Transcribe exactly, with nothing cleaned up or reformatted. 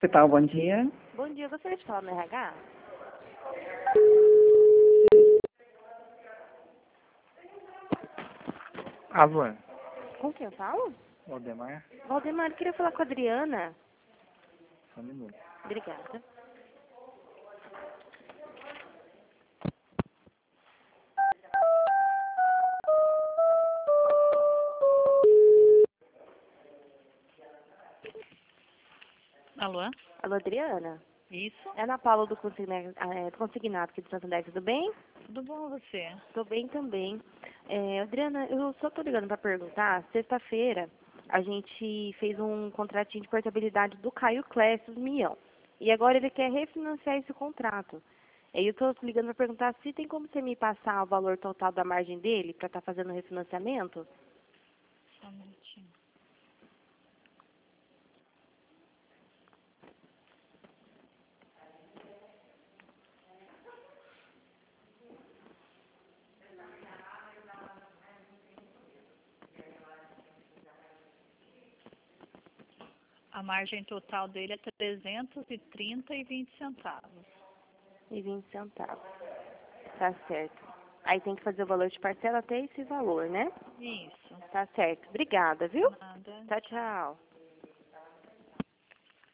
Hospital, bom dia. Bom dia, eu gostaria de falar no R H? Alô, Com quem eu falo? Valdemar, Valdemar, eu queria falar com a Adriana. só um minuto. Obrigada. Alô? Alô, Adriana? Isso? É a Ana Paula do Consigna- é, do Consignado aqui de Santander, tudo bem? Tudo bom você? Tô bem também. É, Adriana, eu só tô ligando para perguntar. Sexta-feira a gente fez um contratinho de portabilidade do Caio Clécio Mião. E agora ele quer refinanciar esse contrato. Aí eu tô ligando para perguntar se tem como você me passar o valor total da margem dele para estar fazendo o refinanciamento? Só um minutinho. A margem total dele é trezentos e trinta e vinte centavos. E vinte centavos. Tá certo. Aí tem que fazer o valor de parcela até esse valor, né? Isso. Tá certo. Obrigada, viu? Nada. Tchau, tchau.